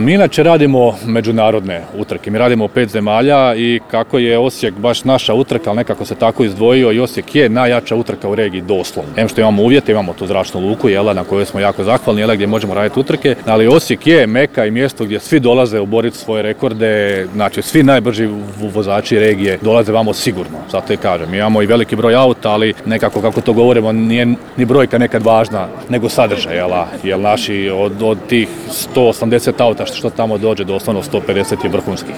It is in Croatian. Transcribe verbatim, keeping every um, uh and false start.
Mi inače radimo međunarodne utrke, mi radimo pet zemalja i kako je Osijek baš naša utrka, ali nekako se tako izdvojio i Osijek je najjača utrka u regiji doslovno. Em što imamo uvjete, imamo tu zračnu luku jela, na kojoj smo jako zahvalni, jela, gdje možemo raditi utrke, ali Osijek je meka i mjesto gdje svi dolaze oboriti svoje rekorde, znači svi najbrži vozači regije dolaze vamo sigurno, zato i kažem. Mi imamo i veliki broj auta, ali nekako kako to govorimo nije ni brojka nekad važna, nego sadržaj, jela, jer naši od, od tih sto osamdeset auta što tamo dođe, doslovno sto pedeset je vrhunskih.